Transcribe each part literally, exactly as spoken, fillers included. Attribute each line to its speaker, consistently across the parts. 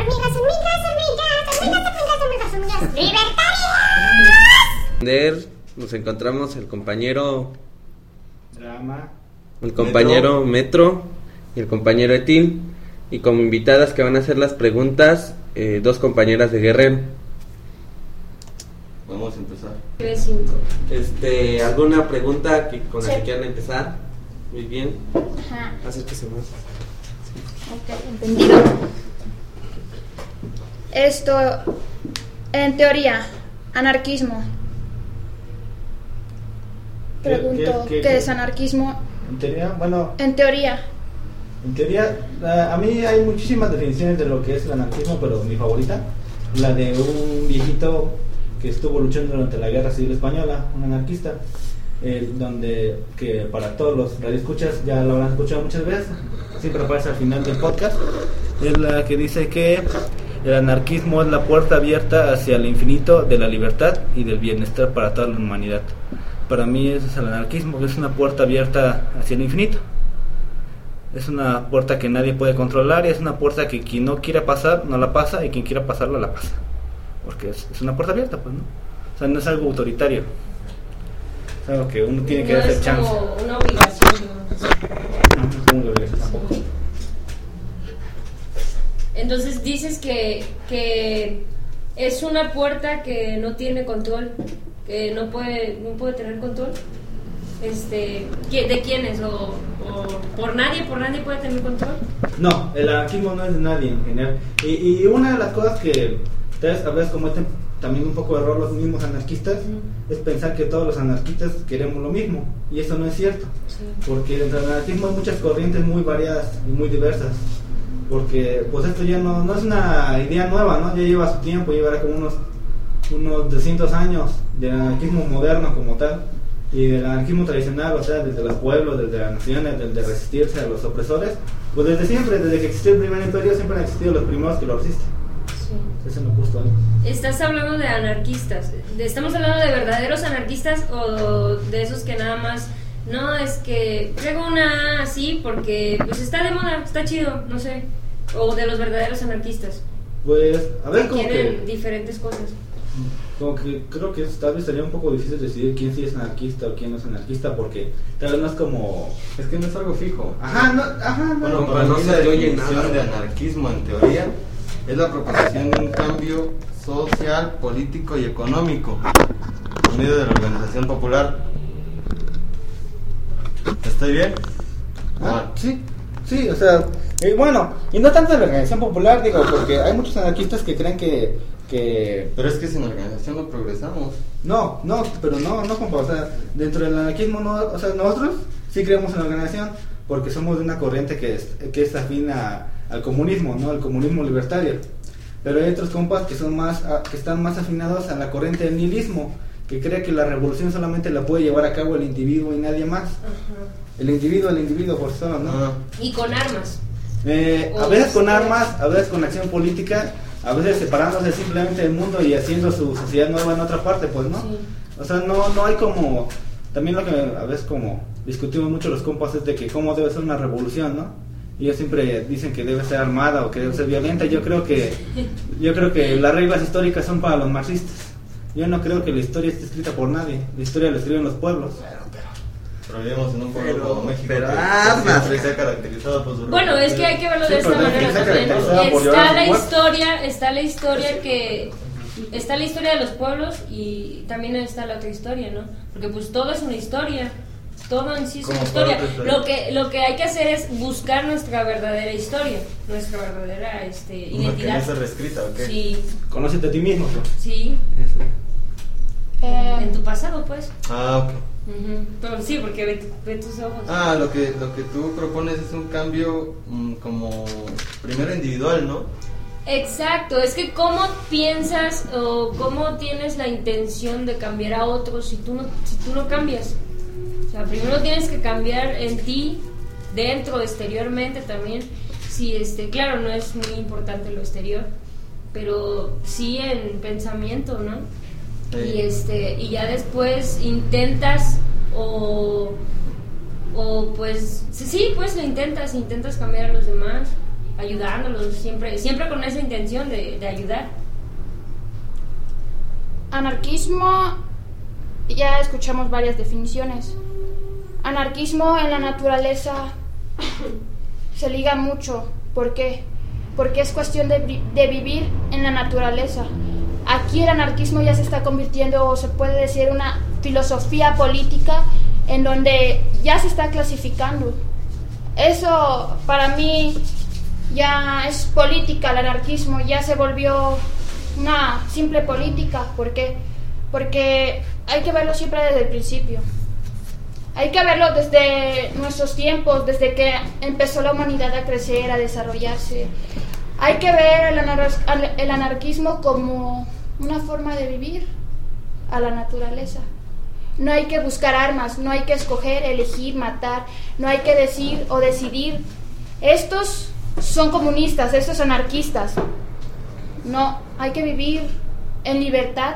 Speaker 1: hormigas, hormigas, hormigas, hormigas, hormigas, hormigas, hormigas, libertarios.
Speaker 2: Nos encontramos el compañero
Speaker 3: Drama,
Speaker 2: el compañero Metro, Metro y el compañero Etil, y como invitadas que van a hacer las preguntas, eh, dos compañeras de Guerrero.
Speaker 4: Vamos a empezar.
Speaker 5: tres cinco.
Speaker 2: Este, ¿alguna pregunta que, con la
Speaker 5: Sí.
Speaker 2: que quieran empezar? Muy bien.
Speaker 5: Ajá.
Speaker 2: Acérquese más.
Speaker 5: Ok, entendido. Esto, en teoría, anarquismo.
Speaker 3: ¿Qué-
Speaker 5: Pregunto,
Speaker 3: qué-
Speaker 5: ¿qué,
Speaker 3: qué-
Speaker 5: es anarquismo?
Speaker 3: en teoría, bueno,
Speaker 5: En teoría.
Speaker 3: en teoría, a, a mí hay muchísimas definiciones de lo que es el anarquismo, pero mi favorita, la de un viejito que estuvo luchando durante la Guerra Civil Española, un anarquista, eh, donde, que para todos los radioescuchas ya lo habrán escuchado muchas veces, siempre aparece al final del podcast, es la que dice que el anarquismo es la puerta abierta hacia el infinito de la libertad y del bienestar para toda la humanidad. Para mí eso es el anarquismo, que es una puerta abierta hacia el infinito. Es una puerta que nadie puede controlar y es una puerta que quien no quiera pasar no la pasa y quien quiera pasarla la pasa. Porque es, es una puerta abierta, pues, ¿no? O sea, no es algo autoritario. Es algo que uno tiene que
Speaker 5: No
Speaker 3: hacer
Speaker 5: es
Speaker 3: chance.
Speaker 5: como una obligación.
Speaker 3: No, no es como una obligación tampoco.
Speaker 5: Entonces dices que, que es una puerta que no tiene control, que no puede, no puede tener control. Este, ¿qui- ¿de quiénes? O, o por nadie, por nadie puede tener control.
Speaker 3: No, el anarquismo no es de nadie en general. Y, y una de las cosas que ustedes a veces cometen también un poco de error los mismos anarquistas, uh-huh, es pensar que todos los anarquistas queremos lo mismo. Y eso no es cierto.
Speaker 5: Sí.
Speaker 3: Porque dentro del anarquismo hay muchas corrientes muy variadas y muy diversas. Porque pues esto ya no, no es una idea nueva, ¿no? Ya lleva su tiempo, llevará como unos, unos doscientos años del anarquismo moderno como tal. Y del anarquismo tradicional, o sea, desde los pueblos, desde las naciones, desde resistirse a los opresores, pues desde siempre, desde que existió el primer imperio, siempre han existido los primeros que lo resisten.
Speaker 5: Sí.
Speaker 3: Eso me gustó ahí.
Speaker 5: Estás hablando de anarquistas. ¿Estamos hablando de verdaderos anarquistas o de esos que nada más, no, es que traigo una así porque pues está de moda, está chido, no sé? O de los verdaderos anarquistas.
Speaker 3: Pues, a ver,
Speaker 5: que
Speaker 3: como
Speaker 5: quieren
Speaker 3: que,
Speaker 5: diferentes cosas.
Speaker 3: como que creo que tal vez sería un poco difícil decidir quién sí es anarquista o quién no es anarquista, porque tal vez no es como...
Speaker 4: Es que no es algo fijo.
Speaker 3: Ajá, no, ajá, no.
Speaker 4: Bueno,
Speaker 2: no,
Speaker 4: para
Speaker 2: no
Speaker 4: mí
Speaker 2: se
Speaker 4: la
Speaker 2: oye
Speaker 4: definición
Speaker 2: nada.
Speaker 4: de anarquismo en teoría es la proposición de un cambio social, político y económico por medio de la organización popular. ¿Estoy bien?
Speaker 3: Ah, sí, sí, o sea, eh, bueno, y no tanto de la organización popular, digo, porque hay muchos anarquistas que creen que, que...
Speaker 4: Pero es que sin organización no progresamos.
Speaker 3: No, no, pero no, no, compa, o sea, dentro del anarquismo, no, o sea, nosotros sí creemos en la organización, porque somos de una corriente que es, que es afín a, al comunismo, ¿no? Al comunismo libertario. Pero hay otros compas que son más, a, que están más afinados a la corriente del nihilismo, que cree que la revolución solamente la puede llevar a cabo el individuo y nadie más.
Speaker 5: Ajá.
Speaker 3: El individuo, el individuo por sí solo, ¿no?
Speaker 4: Ah,
Speaker 5: Y con armas.
Speaker 3: Eh, a veces con armas, a veces con acción política, a veces separándose simplemente del mundo y haciendo su sociedad nueva en otra parte, pues, ¿no?
Speaker 5: Sí.
Speaker 3: O sea, no, no hay como... También lo que a veces como discutimos mucho los compas es de que cómo debe ser una revolución, ¿no? Y ellos siempre dicen que debe ser armada o que debe ser violenta. Yo creo que yo creo que las reglas históricas son para los marxistas. Yo no creo que la historia esté escrita por nadie. La historia la escriben los pueblos.
Speaker 4: pero vivimos en un pueblo
Speaker 2: Pero-
Speaker 4: como México
Speaker 2: pero
Speaker 4: que
Speaker 2: armas.
Speaker 4: siempre se ha caracterizado por su
Speaker 5: Bueno, es que hay que verlo de
Speaker 3: Sí,
Speaker 5: esta
Speaker 3: pero
Speaker 5: manera
Speaker 3: está
Speaker 5: también.
Speaker 3: caracterizada por
Speaker 5: Está
Speaker 3: llevar
Speaker 5: la
Speaker 3: a su muerte.
Speaker 5: historia, está la historia que está la historia de los pueblos y también está la otra historia, ¿no? Porque pues todo es una historia. Todo en sí es una
Speaker 4: Como
Speaker 5: historia.
Speaker 4: parte de-
Speaker 5: Lo que lo que hay que hacer es buscar nuestra verdadera historia, nuestra verdadera este
Speaker 4: Una que
Speaker 5: identidad.
Speaker 4: no está reescrita, ¿o qué?
Speaker 5: Sí,
Speaker 3: Conócete a ti mismo, pues.
Speaker 5: sí.
Speaker 2: Eso.
Speaker 5: En tu pasado, pues.
Speaker 4: Ah, ok.
Speaker 5: Ujú. Pero sí, porque ve, tu- ve tus ojos.
Speaker 4: Ah, lo que, lo que tú propones es un cambio mm, como primero individual, ¿no?
Speaker 5: Exacto, es que cómo piensas o cómo tienes la intención de cambiar a otros si tú no, si tú no cambias. O sea, primero tienes que cambiar en ti, dentro, exteriormente también. Sí, este, claro, no es muy importante lo exterior, pero sí en pensamiento, ¿no?
Speaker 4: Sí.
Speaker 5: Y este, y ya después intentas o o pues sí, sí, pues lo intentas, intentas cambiar a los demás. ayudándolos, siempre, siempre con esa intención de, de ayudar.
Speaker 6: Anarquismo, ya escuchamos varias definiciones. Anarquismo en la naturaleza se liga mucho. ¿Por qué? Porque es cuestión de, de vivir en la naturaleza. Aquí el anarquismo ya se está convirtiendo, o se puede decir, una filosofía política en donde ya se está clasificando. Eso para mí ya es política, el anarquismo ya se volvió una simple política. ¿Por qué? Porque hay que verlo siempre desde el principio. Hay que verlo desde nuestros tiempos, desde que empezó la humanidad a crecer, a desarrollarse. Hay que ver el, anar- el anarquismo como una forma de vivir a la naturaleza. No hay que buscar armas, no hay que escoger, elegir, matar, no hay que decir o decidir. Estos son comunistas, estos son anarquistas. No, hay que vivir en libertad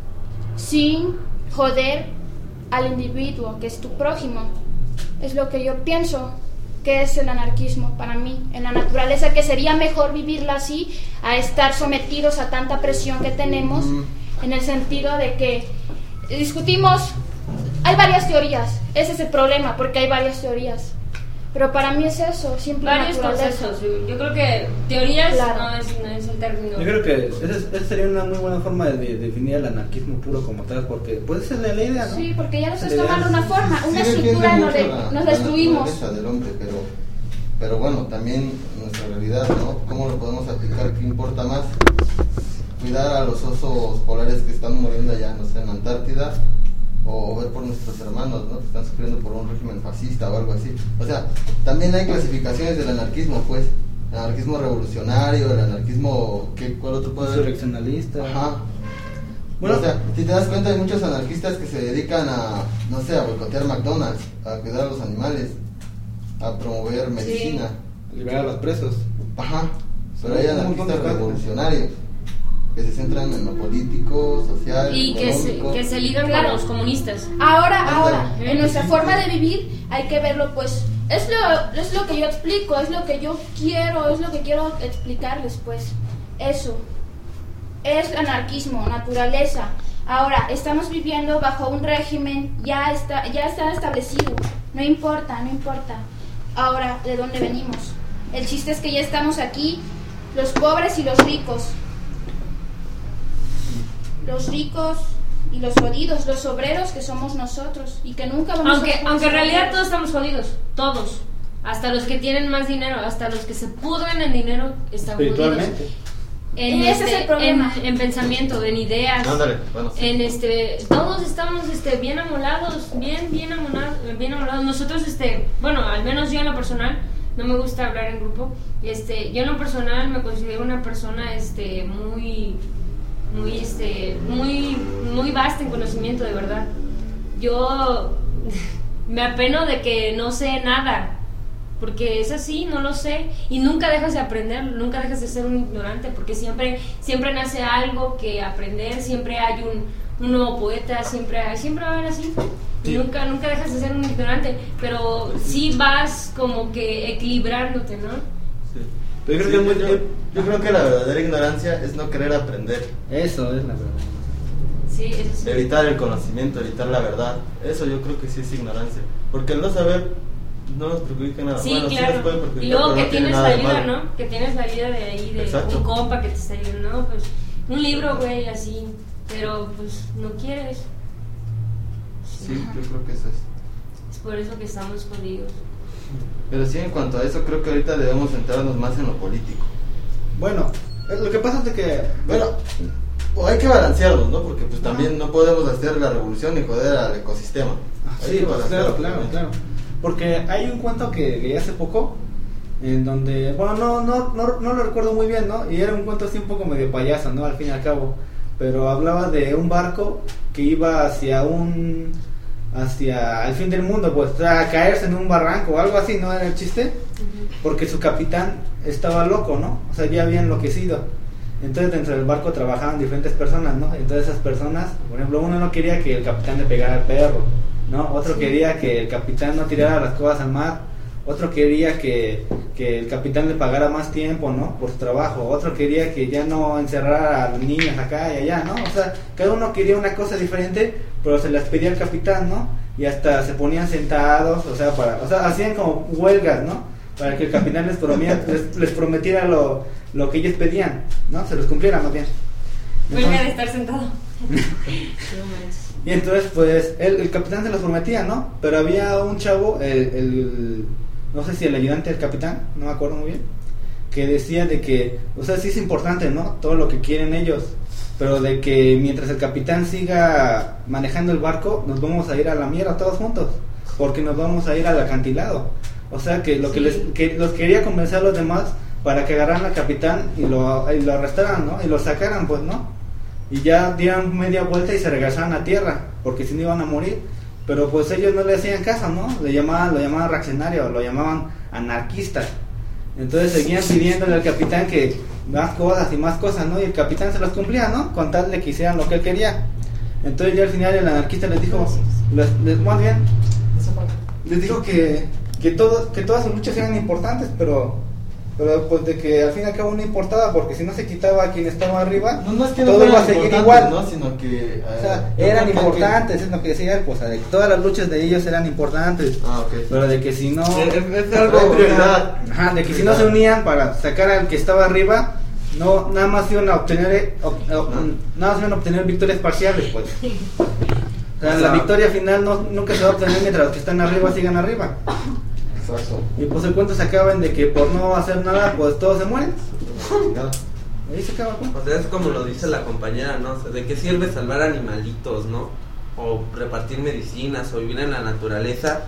Speaker 6: sin joder al individuo, que es tu prójimo. Es lo que yo pienso que es el anarquismo para mí, en la naturaleza, que sería mejor vivirla así a estar sometidos a tanta presión que tenemos, mm. en el sentido de que discutimos, hay varias teorías, ese es el problema, porque hay varias teorías, pero para mí es eso, simple
Speaker 5: varios
Speaker 6: naturaleza.
Speaker 5: conceptos. Yo creo que teorías
Speaker 6: claro.
Speaker 5: no, es, no es el término.
Speaker 3: Yo creo que esa sería una muy buena forma de, de definir el anarquismo puro como tal, porque puede ser la idea, ¿no?
Speaker 6: Sí, porque ya nos
Speaker 3: La
Speaker 6: estás
Speaker 3: idea
Speaker 6: tomando una
Speaker 3: es-
Speaker 6: forma, una
Speaker 4: Sí,
Speaker 6: estructura
Speaker 4: defiende
Speaker 6: nos, de,
Speaker 4: mucho la-
Speaker 6: nos
Speaker 4: la
Speaker 6: destruimos.
Speaker 4: naturaleza del hombre, pero, pero bueno, también nuestra realidad, ¿no? ¿Cómo lo podemos aplicar? ¿Qué importa más? Cuidar a los osos polares que están muriendo allá, no sé, en Antártida, o ver por nuestros hermanos, ¿no? Que están sufriendo por un régimen fascista o algo así. O sea, también hay clasificaciones del anarquismo, pues. El anarquismo revolucionario, el anarquismo, ¿qué, ¿cuál otro puede haber?
Speaker 3: Insurreccionalista.
Speaker 4: Ajá.
Speaker 3: Bueno,
Speaker 4: O sea, si te das cuenta, hay muchos anarquistas que se dedican a, no sé, a boicotear McDonald's, a cuidar a los animales, a promover medicina.
Speaker 3: liberar a los presos.
Speaker 4: Ajá. Pero hay
Speaker 3: Un montón de
Speaker 4: anarquistas
Speaker 3: cosas.
Speaker 4: revolucionarios que se centran en lo político, social,
Speaker 5: Y que se,
Speaker 4: económico.
Speaker 5: que se ligan
Speaker 6: Claro.
Speaker 5: con los comunistas.
Speaker 6: Ahora,
Speaker 4: Ándale.
Speaker 6: ahora, en nuestra
Speaker 4: Sí,
Speaker 6: forma
Speaker 4: sí.
Speaker 6: de vivir hay que verlo, pues, es lo, es lo que yo explico, es lo que yo quiero, es lo que quiero explicarles, pues, eso, es anarquismo, naturaleza. Ahora, estamos viviendo bajo un régimen, ya está, ya está establecido, no importa, no importa, ahora, ¿de dónde venimos? El chiste es que ya estamos aquí, los pobres y los ricos, los ricos y los jodidos, los obreros que somos nosotros y que nunca vamos
Speaker 5: Aunque,
Speaker 6: a dejar
Speaker 5: aunque
Speaker 6: de
Speaker 5: en
Speaker 6: ser
Speaker 5: realidad
Speaker 6: obreros.
Speaker 5: todos estamos jodidos, todos. Hasta los que tienen más dinero, hasta los que se pudren en dinero están jodidos.
Speaker 3: Espiritualmente.
Speaker 5: En
Speaker 6: Ese es el problema.
Speaker 5: En, en pensamiento, en ideas.
Speaker 4: Ándale, bueno, sí.
Speaker 5: En este, todos estamos este bien amolados, bien, bien amolados, bien amolados. Nosotros, este, bueno, al menos yo en lo personal, no me gusta hablar en grupo. Este, yo en lo personal me considero una persona, este, muy, muy, este, muy, muy vasta en conocimiento, de verdad. Yo me apeno de que no sé nada. Porque es así, no lo sé, y nunca dejas de aprender, nunca dejas de ser un ignorante, porque siempre siempre nace algo que aprender, siempre hay un, un nuevo poeta, siempre hay, siempre va a haber así, y
Speaker 3: Sí.
Speaker 5: nunca nunca dejas de ser un ignorante, pero sí vas como que equilibrándote, ¿no?
Speaker 4: Sí.
Speaker 3: Pero yo
Speaker 4: Sí,
Speaker 3: creo que es muy-
Speaker 4: yo, yo creo que la verdadera ignorancia es no querer aprender,
Speaker 3: Eso es la verdad.
Speaker 5: Sí, eso sí.
Speaker 4: evitar el conocimiento, evitar la verdad. Eso yo creo que sí es ignorancia, porque el no saber no nos perjudica nada.
Speaker 5: Sí,
Speaker 4: Bueno, sí
Speaker 5: claro.
Speaker 4: nos puede perjudicar,
Speaker 5: Y luego
Speaker 4: pero
Speaker 5: que
Speaker 4: no tiene
Speaker 5: tienes
Speaker 4: nada
Speaker 5: la
Speaker 4: de
Speaker 5: ayuda,
Speaker 4: malo.
Speaker 5: ¿no? Que tienes la ayuda de ahí, de
Speaker 4: Exacto.
Speaker 5: un compa que te está ayudando, ¿no? Pues un libro, güey, así, pero pues no quieres.
Speaker 4: Sí, yo creo que eso es.
Speaker 5: Es por eso que estamos jodidos.
Speaker 4: Pero sí, en cuanto a eso, creo que ahorita debemos centrarnos más en lo político.
Speaker 3: Bueno, eh, lo que pasa es de que...
Speaker 4: Bueno, o hay que balancearlos, ¿no? Porque pues también no podemos hacer la revolución ni joder al ecosistema.
Speaker 3: Ah,
Speaker 4: Hay
Speaker 3: sí,
Speaker 4: que
Speaker 3: pues, claro,
Speaker 4: balancearlo
Speaker 3: claro,
Speaker 4: también.
Speaker 3: claro. Porque hay un cuento que leí hace poco, en donde, bueno, no, no, no, no lo recuerdo muy bien, ¿no? Y era un cuento así un poco medio payaso, ¿no? Al fin y al cabo. Pero hablaba de un barco que iba hacia un... hacia el fin del mundo, pues, o sea, a caerse en un barranco o algo así, ¿no? Era el chiste. Porque su capitán estaba loco, ¿no? O sea, ya había enloquecido. Entonces dentro del barco trabajaban diferentes personas, ¿no? Entonces esas personas, por ejemplo, uno no quería que el capitán le pegara al perro, ¿no? Otro
Speaker 5: Sí.
Speaker 3: quería que el capitán no tirara las cosas al mar. otro quería que, que el capitán le pagara más tiempo, ¿no? Por su trabajo, otro quería que ya no encerrara a los niños acá y allá, ¿no? O sea, cada uno quería una cosa diferente, pero se las pedía al capitán, ¿no? Y hasta se ponían sentados, o sea, para, o sea, hacían como huelgas, ¿no? Para que el capitán les, promía, les, les prometiera lo, lo que ellos pedían, ¿no? Se los cumpliera más bien.
Speaker 5: Huelga de estar sentado. No manches.
Speaker 3: Y entonces, pues, el, el capitán se los prometía, ¿no? Pero había un chavo, el, el, no sé si el ayudante del capitán, no me acuerdo muy bien, que decía de que, o sea, sí es importante, ¿no? Todo lo que quieren ellos, pero de que mientras el capitán siga manejando el barco, nos vamos a ir a la mierda todos juntos, porque nos vamos a ir al acantilado. O sea, que lo que les que los quería convencer a los demás para que agarraran al capitán y lo, y lo arrestaran, ¿no? Y lo sacaran, pues, ¿no? Y ya dieran media vuelta y se regresaran a tierra, porque si no iban a morir. Pero pues ellos no le hacían caso, ¿no? Le llamaban, lo llamaban reaccionario, lo llamaban anarquista. Entonces seguían pidiéndole al capitán que más cosas y más cosas, ¿no? Y el capitán se las cumplía, ¿no? Con tal de que hicieran lo que él quería. Entonces ya al final el anarquista les dijo, les, les, más bien, les dijo que, que, todo, que todas sus luchas eran importantes, pero... pero pues de que al fin y al cabo no importaba, porque si no se quitaba a quien estaba arriba,
Speaker 4: no, no es que no
Speaker 3: todo iba a seguir igual,
Speaker 4: ¿no? Sino que, eh,
Speaker 3: o sea, eran importantes, que... es lo que decía él, pues, de que todas las luchas de ellos eran importantes,
Speaker 4: ah, okay.
Speaker 3: Pero de que si no,
Speaker 2: es, es algo
Speaker 4: prioridad,
Speaker 3: ajá, de que si no se unían para sacar al que estaba arriba, no, nada más iban a obtener, ob, ob, no. nada más iban a obtener victorias parciales, pues. O sea, o sea, la victoria final no, nunca se va a obtener mientras los que están arriba sigan arriba.
Speaker 4: Exacto.
Speaker 3: Y pues el cuento se acaba en de que por no hacer nada, pues todos se mueren. Ahí se acaba el cuento.
Speaker 2: O sea, es como lo dice la compañera, ¿no? O sea, ¿de qué sirve salvar animalitos, no? O repartir medicinas, o vivir en la naturaleza,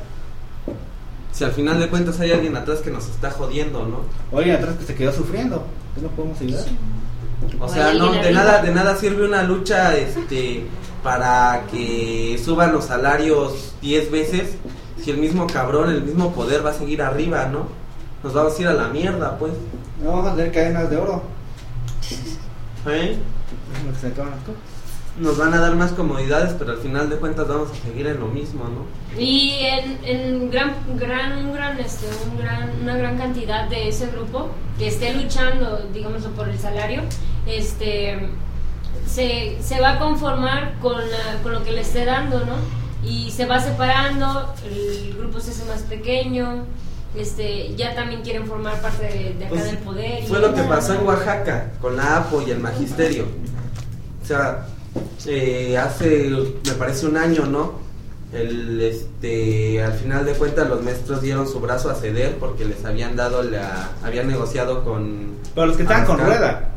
Speaker 2: si al final de cuentas hay alguien atrás que nos está jodiendo, ¿no?
Speaker 3: O alguien atrás que se quedó sufriendo, ¿qué no podemos ayudar?
Speaker 2: O sea, no, de nada, de nada sirve una lucha, este, para que suban los salarios diez veces, si el mismo cabrón, el mismo poder va a seguir arriba, ¿no? Nos vamos a ir a la mierda, pues.
Speaker 3: No vamos a tener cadenas de oro.
Speaker 2: ¿Eh?
Speaker 3: Es lo que se acaban las cosas.
Speaker 2: Nos van a dar más comodidades, pero al final de cuentas vamos a seguir en lo mismo, ¿no?
Speaker 5: Y en, en gran, gran, un gran, este, un gran, una gran cantidad de ese grupo que esté luchando, digamos, por el salario, este, se, se va a conformar con, la, con lo que le esté dando, ¿no? Y se va separando, el grupo se hace más pequeño, este, ya también quieren formar parte de, de acá pues, del poder.
Speaker 2: Fue lo que pasó en Oaxaca con la A P O y el magisterio. O sea, eh, hace, me parece un año, ¿no? El, este, al final de cuentas los maestros dieron su brazo a ceder porque les habían dado la, habían negociado con.
Speaker 3: Pero los que estaban con rueda.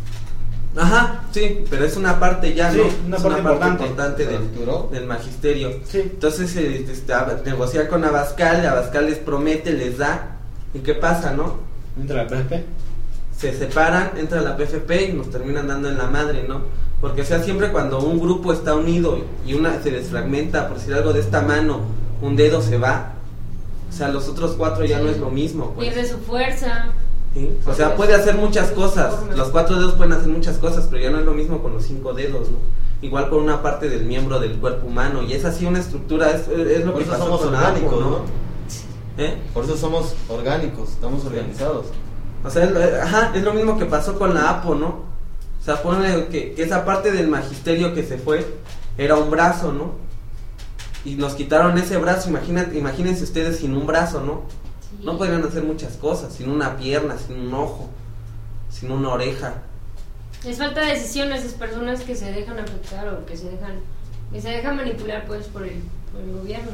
Speaker 2: Ajá, sí, pero es una parte ya,
Speaker 3: sí,
Speaker 2: ¿no?
Speaker 3: Una
Speaker 2: es
Speaker 3: parte
Speaker 2: una parte
Speaker 3: importante,
Speaker 2: importante del, del magisterio.
Speaker 3: Sí.
Speaker 2: Entonces, eh, este, negocia con Abascal, Abascal les promete, les da. ¿Y qué pasa, no?
Speaker 3: Entra la P F P.
Speaker 2: Se separan, entra la P F P y nos terminan dando en la madre, ¿no? Porque, o sea, siempre cuando un grupo está unido y una se desfragmenta, por decir algo de esta mano, un dedo se va. O sea, los otros cuatro ya sí. no es lo mismo, pues.
Speaker 5: Pierde su fuerza.
Speaker 2: ¿Sí? O sea, puede hacer muchas cosas, los cuatro dedos pueden hacer muchas cosas, pero ya no es lo mismo con los cinco dedos, ¿no? Igual con una parte del miembro del cuerpo humano, y es así una estructura, es, es lo
Speaker 4: Por
Speaker 2: que
Speaker 4: eso
Speaker 2: pasó
Speaker 4: somos
Speaker 2: con
Speaker 4: orgánicos,
Speaker 2: Apo,
Speaker 4: ¿no?
Speaker 2: ¿no? ¿Eh?
Speaker 4: Por eso somos orgánicos, estamos organizados.
Speaker 2: O sea, es, ajá, es lo mismo que pasó con la A P O, ¿no? O sea, pone que, que esa parte del magisterio que se fue era un brazo, ¿no? Y nos quitaron ese brazo, imagínate, imagínense ustedes sin un brazo, ¿no? No podrían hacer muchas cosas, sin una pierna, sin un ojo, sin una oreja.
Speaker 5: Les falta decisión a esas personas que se dejan afectar o que se dejan que se dejan manipular pues por el, por el gobierno.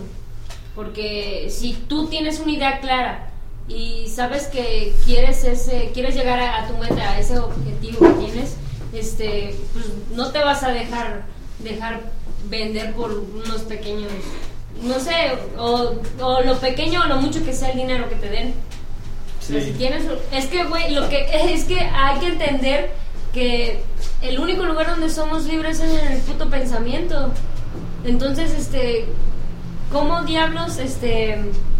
Speaker 5: Porque si tú tienes una idea clara y sabes que quieres ese quieres llegar a, a tu meta, a ese objetivo que tienes, este, pues no te vas a dejar dejar vender por unos pequeños, no sé, o, o lo pequeño o lo mucho que sea el dinero que te den. Sí. O sea, si tienes, es que güey, lo que es que hay que entender que el único lugar donde somos libres es en el puto pensamiento. Entonces, este, ¿cómo diablos, este,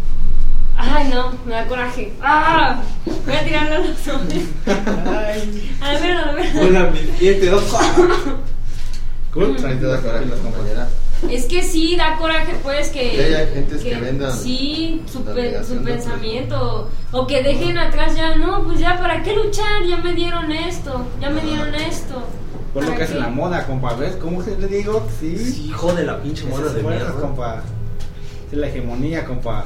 Speaker 5: ay no, me da coraje, ah, voy a tirarlo a los hombres, ay, a ver, a ver,
Speaker 3: hola mi siete, dos,
Speaker 4: cool, ahí te da coraje la compañera.
Speaker 5: Es que sí, da coraje pues que...
Speaker 4: Que haya gentes que vendan
Speaker 5: Sí, su,
Speaker 4: la
Speaker 5: pe-
Speaker 4: negación
Speaker 5: su
Speaker 4: de
Speaker 5: pensamiento. O que dejen atrás ya, no, pues ya, ¿para qué luchar? Ya me dieron esto, ya me dieron esto.
Speaker 3: Por lo
Speaker 5: ¿Para
Speaker 3: que hace
Speaker 5: qué?
Speaker 3: la moda, compa, ¿ves? ¿Cómo se le digo? Sí.
Speaker 2: Sí, hijo de la pinche moda
Speaker 3: Esas
Speaker 2: de
Speaker 3: fuerzas,
Speaker 2: mierda.
Speaker 3: compa. Es la hegemonía, compa.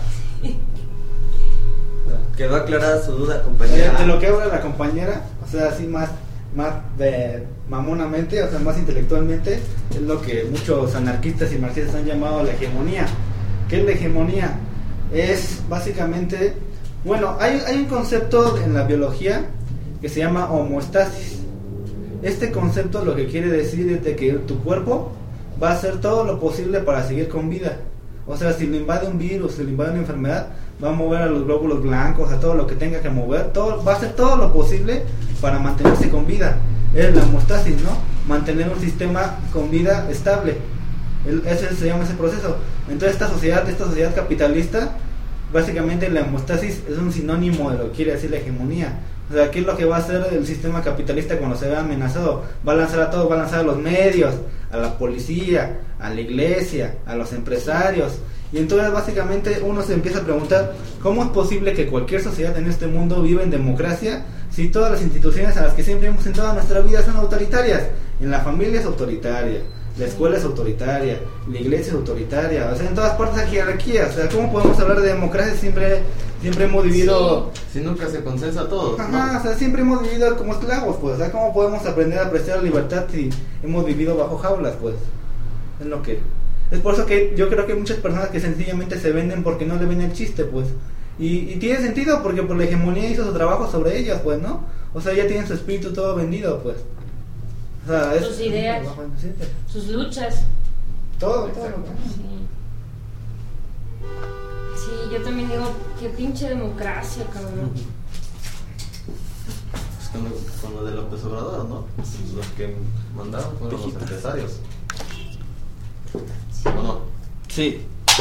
Speaker 2: Quedó aclarada su duda,
Speaker 3: De,
Speaker 2: compañera.
Speaker 3: de lo que habla la compañera, o sea, así más, más de mamonamente, o sea, más intelectualmente, es lo que muchos anarquistas y marxistas han llamado la hegemonía. ¿Qué es la hegemonía? Es básicamente, bueno, hay, hay un concepto en la biología que se llama homeostasis. Este concepto lo que quiere decir es de que tu cuerpo va a hacer todo lo posible para seguir con vida. O sea, si lo invade un virus, si lo invade una enfermedad, va a mover a los glóbulos blancos, a todo lo que tenga que mover, todo, va a hacer todo lo posible para mantenerse con vida. Es la homeostasis, ¿no? Mantener un sistema con vida estable. El, ese se llama ese proceso. Entonces esta sociedad, esta sociedad capitalista, básicamente la homeostasis es un sinónimo de lo que quiere decir la hegemonía. O sea, ¿qué es lo que va a hacer el sistema capitalista cuando se vea amenazado? Va a lanzar a todos, va a lanzar a los medios, a la policía, a la iglesia, a los empresarios. Y entonces básicamente uno se empieza a preguntar, ¿cómo es posible que cualquier sociedad en este mundo viva en democracia si todas las instituciones a las que siempre hemos entrado en nuestra vida son autoritarias? En la familia es autoritaria, la escuela es autoritaria, la iglesia es autoritaria, o sea, en todas partes hay jerarquías. O sea, ¿cómo podemos hablar de democracia si siempre, siempre hemos vivido...
Speaker 4: Si nunca se consensa todos,
Speaker 3: Ajá,
Speaker 4: ¿no?
Speaker 3: o sea, siempre hemos vivido como esclavos, pues, o sea, ¿cómo podemos aprender a apreciar la libertad si hemos vivido bajo jaulas, pues? Es lo que... Es por eso que yo creo que hay muchas personas que sencillamente se venden porque no le ven el chiste, pues. Y, y tiene sentido porque por la hegemonía hizo su trabajo sobre ellas, pues, ¿no? O sea, ya tienen su espíritu todo vendido, pues. O sea, es...
Speaker 5: Sus ideas.
Speaker 3: Sí,
Speaker 5: Sus luchas.
Speaker 3: todo, todo.
Speaker 5: Sí. Sí, yo también digo, qué pinche democracia, cabrón.
Speaker 4: Pues con, lo, con lo de López Obrador, ¿no? Los que mandaron fueron los empresarios. ¿O no?
Speaker 2: Sí.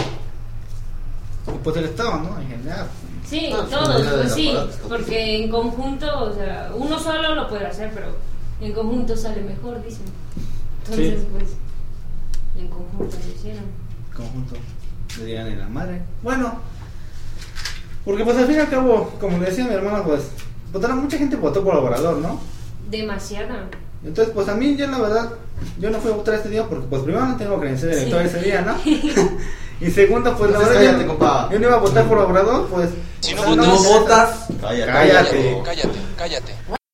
Speaker 3: Y pues el Estado, ¿no? En general.
Speaker 5: Sí,
Speaker 4: Ah,
Speaker 5: todos,
Speaker 4: la idea
Speaker 5: pues
Speaker 4: del
Speaker 5: sí,
Speaker 4: aparato.
Speaker 5: porque en conjunto, o sea, uno solo lo puede hacer, pero en conjunto sale mejor, dicen. Entonces,
Speaker 3: Sí.
Speaker 5: pues, en conjunto lo hicieron.
Speaker 3: Conjunto le dieran en la madre. Bueno, porque pues al fin y al cabo, como le decía mi hermano, pues votaron, mucha gente votó por Obrador, ¿no?
Speaker 5: Demasiada.
Speaker 3: Entonces, pues a mí, yo la verdad, yo no fui a votar ese día porque, pues primero no tengo credencial de elector
Speaker 5: Sí.
Speaker 3: ese día, ¿no? Y segundo, pues la
Speaker 4: Entonces,
Speaker 3: verdad,
Speaker 4: cállate,
Speaker 3: yo,
Speaker 4: compa.
Speaker 3: yo no iba a votar por Obrador, pues.
Speaker 7: Si
Speaker 3: o
Speaker 7: no
Speaker 3: sea,
Speaker 7: votas-
Speaker 3: me
Speaker 2: No
Speaker 3: interesa.
Speaker 2: votas.
Speaker 4: Cállate.
Speaker 3: Cállate.
Speaker 7: Cállate, cállate.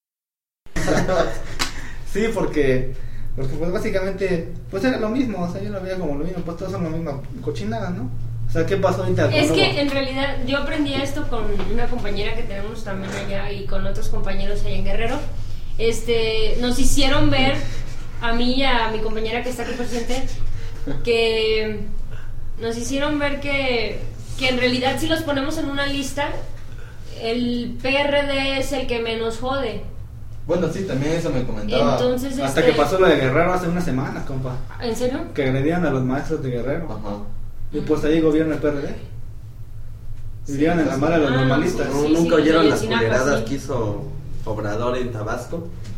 Speaker 3: Sí, porque, porque pues básicamente, pues era lo mismo, o sea, yo lo veía como lo mismo, pues todos son la misma cochinada, ¿no? O sea, ¿qué pasó ahorita? con
Speaker 5: Es
Speaker 3: Hugo?
Speaker 5: que en realidad yo aprendí esto con una compañera que tenemos también allá y con otros compañeros allá en Guerrero. Este, nos hicieron ver, a mí y a mi compañera que está aquí presente, que nos hicieron ver que, que en realidad si los ponemos en una lista, el P R D es el que menos jode.
Speaker 4: Bueno, sí, también eso me comentaba.
Speaker 5: Entonces,
Speaker 3: Hasta
Speaker 5: este,
Speaker 3: que pasó lo de Guerrero hace unas semanas, compa.
Speaker 5: ¿En serio?
Speaker 3: Que agredían a los maestros de Guerrero.
Speaker 4: Ajá.
Speaker 3: Y pues ahí gobierna el P R D. Vivían en la mala de los
Speaker 5: Ah,
Speaker 3: normalistas.
Speaker 2: No,
Speaker 5: Sí, sí,
Speaker 2: nunca
Speaker 5: los
Speaker 2: oyeron
Speaker 5: de
Speaker 2: las
Speaker 5: Ayotzinapa,
Speaker 2: culeradas
Speaker 5: sí.
Speaker 2: que hizo Obrador en Tabasco.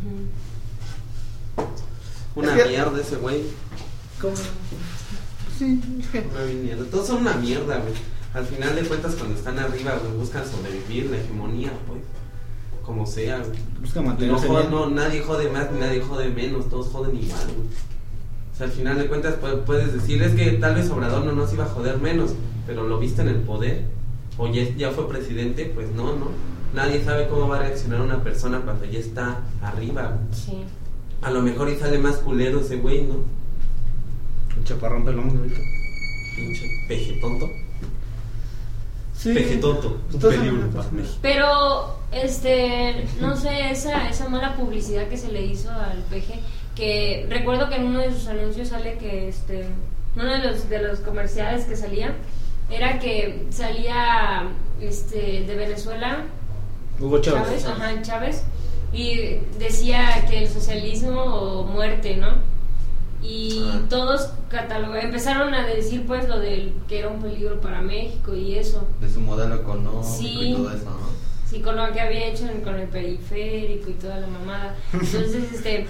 Speaker 5: Ujú.
Speaker 2: Una
Speaker 3: Es que-
Speaker 2: mierda ese güey.
Speaker 3: ¿Cómo? Sí, es que...
Speaker 2: Una mierda. Todos son una mierda, güey. Al final de cuentas, cuando están arriba, güey, buscan sobrevivir, la hegemonía, pues. Como sea, güey.
Speaker 3: Busca
Speaker 2: No,
Speaker 3: mantenerse
Speaker 2: jode-
Speaker 3: bien.
Speaker 2: no, nadie jode más ni nadie jode menos, todos joden igual, güey. O sea, al final de cuentas pu- puedes decir, es que tal vez Obrador no nos iba a joder menos, pero lo viste en el poder, o ya, ya fue presidente, pues no, no. Nadie sabe cómo va a reaccionar una persona cuando ya está arriba, güey.
Speaker 5: Sí.
Speaker 2: A lo mejor y sale más culero ese güey, ¿no?
Speaker 3: El chaparrón pelón, ahorita.
Speaker 2: Pinche peje tonto.
Speaker 3: Sí.
Speaker 2: Peje tonto. Un
Speaker 3: Entonces,
Speaker 2: peligro
Speaker 3: pues,
Speaker 2: para México.
Speaker 5: Pero, este, no sé, esa, esa mala publicidad que se le hizo al P G, que recuerdo que en uno de sus anuncios sale que, este, uno de los, de los comerciales que salía, era que salía, este, de Venezuela,
Speaker 3: Hugo Chávez.
Speaker 5: Chávez, ajá, Chávez, y decía que el socialismo o muerte, ¿no? Y
Speaker 4: Ah.
Speaker 5: todos catalogaron, empezaron a decir pues lo del que era un peligro para México y eso.
Speaker 4: De su modelo económico
Speaker 5: Sí.
Speaker 4: y todo eso, ¿no?
Speaker 5: Sí, con lo que había hecho en- con el periférico y toda la mamada. Entonces, este,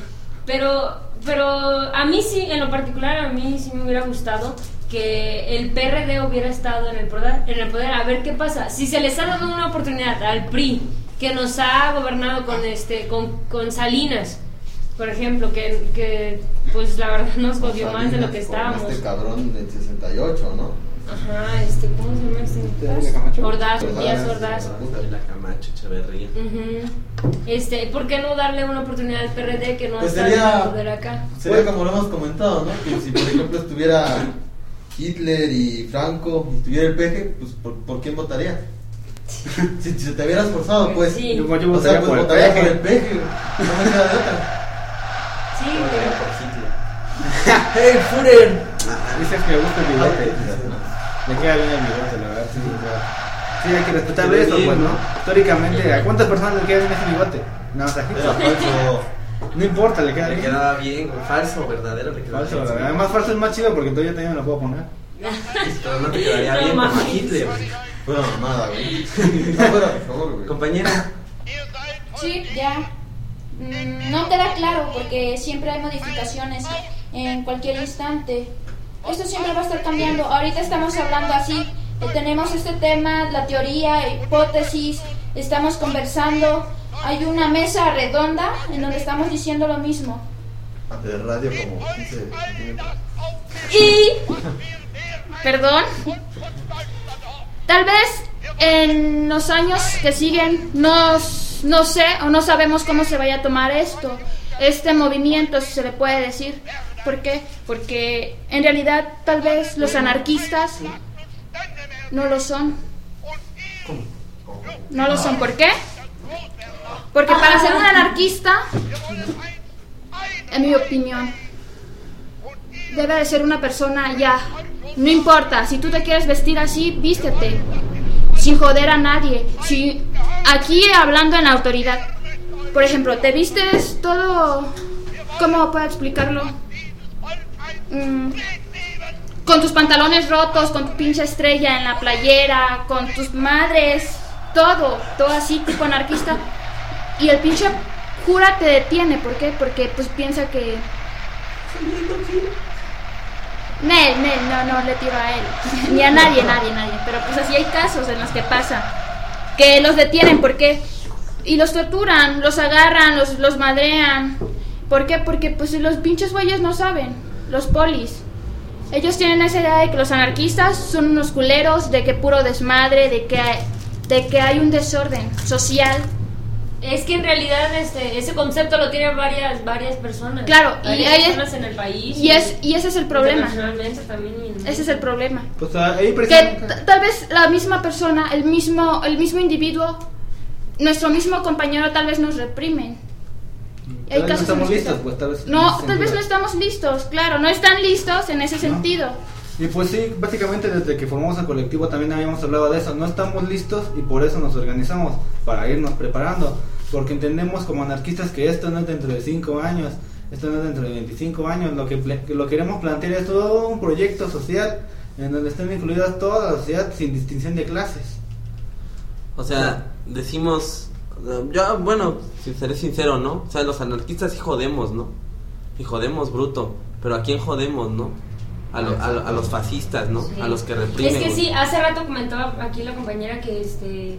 Speaker 5: Pero, pero a mí sí, en lo particular, a mí sí me hubiera gustado que el P R D hubiera estado en el poder, en el poder. A ver qué pasa. Si se les ha dado una oportunidad al P R I, que nos ha gobernado con este, con, con Salinas, por ejemplo, que, que pues la verdad nos jodió más de lo que estábamos.
Speaker 4: Con este cabrón del sesenta y ocho, ¿no?
Speaker 5: Ajá, este, ¿cómo se llama este? Ordaz, Díaz Ordaz.
Speaker 2: La Camacho, Echeverría.
Speaker 5: Uh-huh. Este, ¿por qué no darle una oportunidad al P R D que no
Speaker 4: Pues
Speaker 5: está en
Speaker 4: sería-
Speaker 5: el poder acá?
Speaker 4: Sería como lo hemos comentado, ¿no? Que si por ejemplo estuviera Hitler y Franco y estuviera el P G, pues ¿por, por quién votaría? Si, si te hubieras forzado, pues.
Speaker 5: Sí.
Speaker 3: Yo, yo
Speaker 4: O
Speaker 3: votaría
Speaker 4: sea, pues
Speaker 3: por el
Speaker 4: votaría
Speaker 3: P G.
Speaker 4: por el P G. No me queda de otra.
Speaker 5: Sí,
Speaker 2: Por Hitler.
Speaker 3: ¡Hey, Führer! Dices que me gusta el bigote. Me queda bien el bigote, la verdad. Sí, sí, sí hay que respetarle eso, pues, ¿no? Históricamente, ¿a cuántas personas le queda bien ese bigote? No, o sea,
Speaker 4: Era falso.
Speaker 3: no importa, le queda
Speaker 2: Le
Speaker 3: bien.
Speaker 2: quedaba bien, falso, verdadero, le quedaba
Speaker 3: Falso,
Speaker 2: bien.
Speaker 3: la verdad. Además, falso es más chido porque todavía también me lo puedo poner.
Speaker 2: Pero no te quedaría
Speaker 5: No
Speaker 2: bien como a
Speaker 5: mames.
Speaker 2: Hitler.
Speaker 4: Fuera mamada, güey. No, fuera, por favor, güey.
Speaker 2: Compañera,
Speaker 6: Sí, ya. Mm, no queda claro porque siempre hay modificaciones en cualquier instante. Esto siempre va a estar cambiando. Ahorita estamos hablando así. eh, tenemos este tema, la teoría, hipótesis. Estamos conversando. Hay una mesa redonda en donde estamos diciendo lo mismo.
Speaker 4: De radio como quince centímetros.
Speaker 6: Y, perdón, tal vez en los años que siguen no, no sé o no sabemos cómo se vaya a tomar esto, este movimiento, si se le puede decir. ¿Por qué? Porque en realidad tal vez los anarquistas no lo son. No lo son. ¿Por qué? Porque para ser un anarquista, en mi opinión, debe de ser una persona ya. No importa, si tú te quieres vestir así, vístete. Sin joder a nadie. Si, aquí hablando en autoridad. Por ejemplo, te vistes todo... ¿Cómo puedo explicarlo? Mm, con tus pantalones rotos, con tu pinche estrella en la playera, con tus madres, todo, todo así tipo anarquista. Y el pinche cura te detiene. ¿Por qué? Porque pues piensa que... Nel, Nel, no, no le tiro a él. Ni a nadie, nadie, nadie. Pero pues así hay casos en los que pasa. Que los detienen, ¿por qué? Y los torturan, los agarran, los, los madrean. ¿Por qué? Porque pues los pinches güeyes no saben. Los polis. Ellos tienen esa idea de que los anarquistas son unos culeros, de que puro desmadre, de que hay, de que hay un desorden social.
Speaker 5: es que en realidad este ese concepto lo tienen varias varias personas.
Speaker 6: Claro, y
Speaker 5: varias
Speaker 6: hay-
Speaker 5: personas en el país.
Speaker 6: Y, es, y ese es el problema.
Speaker 5: Internacionalmente también. y en-
Speaker 6: Ese es el problema.
Speaker 3: Pues ahí
Speaker 6: Que
Speaker 3: precisamente...
Speaker 6: t- tal vez la misma persona, el mismo, el mismo individuo, nuestro mismo compañero tal vez nos reprimen.
Speaker 3: Tal vez no
Speaker 6: casos en
Speaker 3: estamos
Speaker 6: los que
Speaker 3: listos,
Speaker 6: está-
Speaker 3: pues tal vez...
Speaker 6: No,
Speaker 3: en ese
Speaker 6: tal vez no
Speaker 3: sentido.
Speaker 6: estamos listos, claro, no están listos en ese sentido.
Speaker 3: Y pues sí, básicamente desde que formamos el colectivo también habíamos hablado de eso. No estamos listos y por eso nos organizamos, para irnos preparando. Porque entendemos como anarquistas que esto no es dentro de cinco años, esto no es dentro de veinticinco años. Lo que, ple- que lo queremos plantear es todo un proyecto social en donde estén incluidas toda la sociedad sin distinción de clases.
Speaker 2: O sea, decimos, eh, yo, bueno, si seré sincero, ¿no? O sea, los anarquistas sí jodemos, ¿no? Y jodemos bruto, pero ¿a quién jodemos, no? A, lo- a, lo- a los fascistas, ¿no?
Speaker 5: Sí.
Speaker 2: A los que reprimen.
Speaker 5: Es que
Speaker 2: güey.
Speaker 5: sí, hace rato comentaba aquí la compañera que este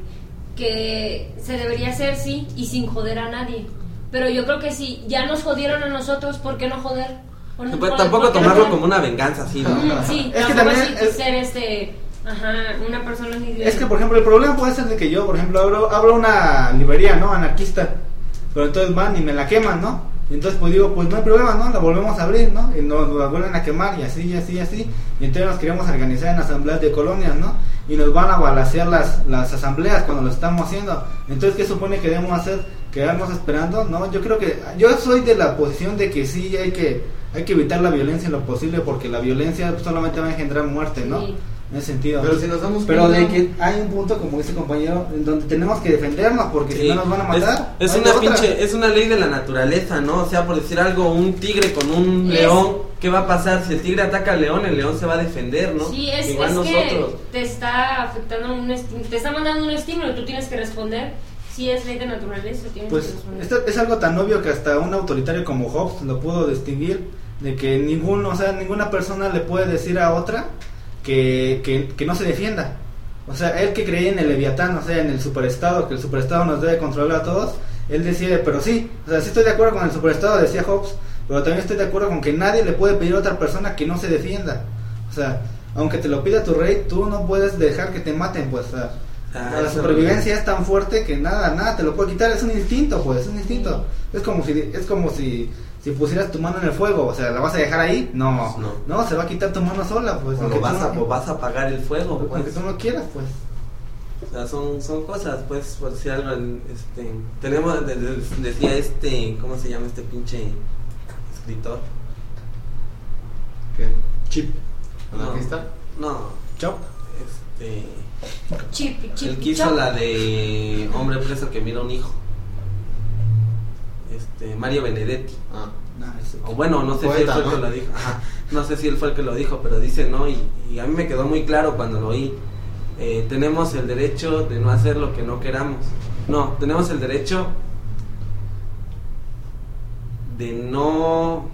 Speaker 5: que se debería hacer sí y sin joder a nadie. Pero yo creo que si ya nos jodieron a nosotros, ¿por qué no joder? ¿Por-
Speaker 2: Se puede
Speaker 5: por-
Speaker 2: tampoco
Speaker 5: por qué no
Speaker 2: tomarlo
Speaker 5: joder?
Speaker 2: como una venganza, así, ¿no?
Speaker 5: Ujú, sí,
Speaker 3: Es que
Speaker 5: tampoco
Speaker 3: también
Speaker 5: así
Speaker 3: es-
Speaker 5: ser este, ajá, una persona así de-
Speaker 3: Es que, por ejemplo, el problema puede ser de que yo, por ejemplo, abro, abro una librería, ¿no? Anarquista. Pero entonces van y me la queman, ¿no? Y entonces pues digo, pues no hay problema, ¿no? La volvemos a abrir, ¿no? Y nos, nos la vuelven a quemar y así, y así, y así. Y entonces nos queremos organizar en asambleas de colonias, ¿no? Y nos van a balacear las, las asambleas cuando lo estamos haciendo. Entonces, ¿qué supone que debemos hacer? ¿Quedarnos esperando? No, yo creo que... Yo soy de la posición de que sí hay que, hay que evitar la violencia en lo posible porque la violencia solamente va a engendrar muerte, ¿no?
Speaker 5: Sí.
Speaker 3: En ese sentido.
Speaker 4: Pero si nos damos
Speaker 3: Pero de
Speaker 4: cuenta-
Speaker 3: que hay un punto, como dice el compañero, en donde tenemos que defendernos porque
Speaker 2: Sí.
Speaker 3: si no nos van a matar.
Speaker 2: Es, es
Speaker 3: no hay
Speaker 2: una
Speaker 3: de otra.
Speaker 2: pinche, es una ley de la naturaleza, ¿no? O sea, por decir algo, un tigre con un
Speaker 5: Es-
Speaker 2: león, ¿qué va a pasar? Si el tigre ataca al león, el león se va a defender, ¿no?
Speaker 5: Sí, es,
Speaker 2: Igual
Speaker 5: es
Speaker 2: nosotros.
Speaker 5: que te está afectando un estímulo, te está mandando un estímulo y tú tienes que responder sí es ley de naturaleza. Tienes
Speaker 3: Pues
Speaker 5: que responder.
Speaker 3: esto es algo tan obvio que hasta un autoritario como Hobbes lo pudo distinguir, de que ningún, o sea, ninguna persona le puede decir a otra que, que, que no se defienda. O sea, él que creía en el Leviatán, o sea, en el superestado, que el superestado nos debe controlar a todos, él decía, pero sí, o sea, sí estoy de acuerdo con el superestado, decía Hobbes, pero también estoy de acuerdo con que nadie le puede pedir a otra persona que no se defienda. O sea, aunque te lo pida tu rey, tú no puedes dejar que te maten, pues, o sea,
Speaker 2: Ah,
Speaker 3: la
Speaker 2: eso
Speaker 3: supervivencia es tan fuerte que nada, nada te lo puede quitar, es un instinto, pues, es un instinto. Es como si, es como si, si pusieras tu mano en el fuego, o sea, ¿la vas a dejar ahí? No,
Speaker 2: No.
Speaker 3: no, se va a quitar tu mano sola, pues.
Speaker 2: O
Speaker 3: aunque
Speaker 2: lo
Speaker 3: tú
Speaker 2: vas a,
Speaker 3: no-
Speaker 2: o vas a apagar el fuego,
Speaker 3: aunque
Speaker 2: pues.
Speaker 3: tú no quieras, pues.
Speaker 2: O sea, son, son cosas, pues, por decir algo, el- este, tenemos, de- de- decía este, ¿cómo se llama este pinche escritor?
Speaker 4: ¿Qué?
Speaker 3: Chip,
Speaker 4: ¿Anarquista?
Speaker 2: No,
Speaker 3: chop.
Speaker 2: este,
Speaker 5: Chip, chip,
Speaker 2: el que hizo
Speaker 5: chop.
Speaker 2: la de hombre preso que mira un hijo, este, Mario Benedetti.
Speaker 4: Ah,
Speaker 3: Nah, eso-
Speaker 2: O bueno, no sé si él
Speaker 4: Poeta,
Speaker 2: fue el
Speaker 4: ¿no?
Speaker 2: que lo dijo. Ajá. No sé si él fue el que lo dijo, pero dice, ¿no? Y, y a mí me quedó muy claro cuando lo oí. Eh, tenemos el derecho de no hacer lo que no queramos. No, tenemos el derecho de no